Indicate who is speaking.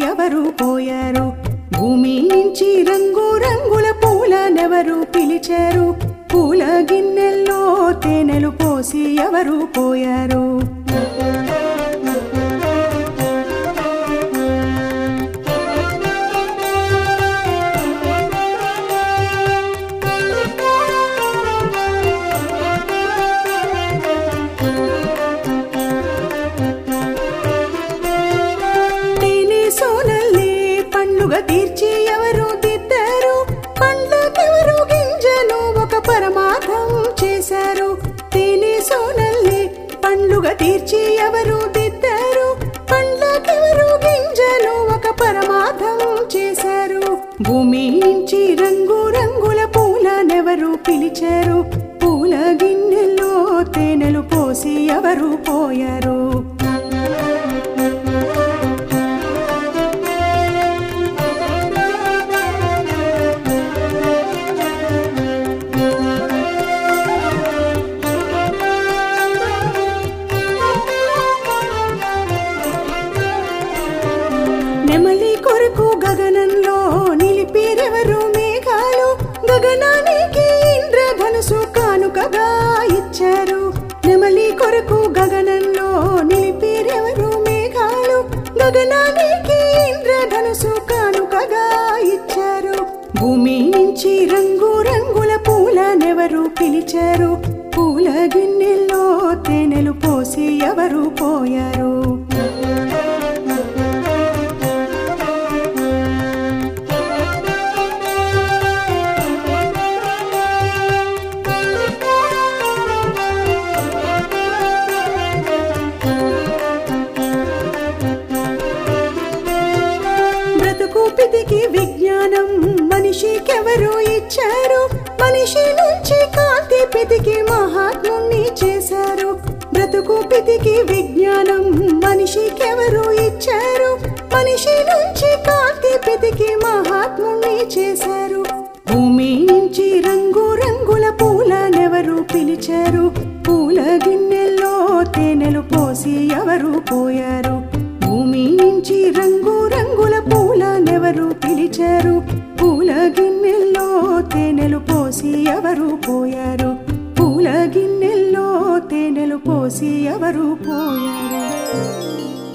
Speaker 1: ఎవరు పోయారు? భూమి నుంచి రంగు రంగుల పూలనెవరు పిలిచారు? పూల గిన్నెల్లో తేనెలు పోసి ఎవరు పోయారు? తీర్చి ఎవరు దిద్దారు? పండ్లకెవరు గింజలు ఒక పరమార్థం చేశారు? తేనె సోనల్లి పండ్లుగా తీర్చి ఎవరు దిద్దారు? పండ్లకెవరు గింజలు ఒక పరమార్థం చేశారు? భూమి నుంచి రంగు రంగుల పూలనెవరు పిలిచారు? పూల గిన్నెల్లో తేనెలు పోసి ఎవరు పోయారు? నెమలి కొరకు గగనంలో నిలిపిరెవరు మేఘాలు? గగనానికి ఇంద్రధనుసు కానుకగా ఇచ్చారు. నెమలి కొరకు గగనంలో నిలిపిరెవరు మేఘాలు? గగనానికి ఇంద్రధనుసు కానుకగా ఇచ్చారు. భూమి నుంచి రంగు రంగుల పూలనెవరు పిలిచారు? పూల గిన్నెల్లో తేనెలు పోసి ఎవరు పోయారు? పితికి విజ్ఞానం మనిషికెవరు ఇచ్చారు? మనిషి నుంచి కాంతి పితికి మహాత్ముని చేశారు. బ్రతుకు పితికి విజ్ఞానం మనిషికెవరు ఇచ్చారు? మనిషి నుంచి కాంతి పితికి మహాత్ముని చేశారు. భూమి నుంచి రంగు రంగుల పూలనెవరు పిలిచారు? పూల గిన్నెల్లో తేనెలు పోసి ఎవరు పోయారు? భూమి నుంచి రంగు రంగుల పూలనెవరు పిలిచారు? పూల గిన్నెల్లో తేనెలు పోసి ఎవరు పోయారు? పూల గిన్నెల్లో తేనెలు పోసి ఎవరు పోయారు?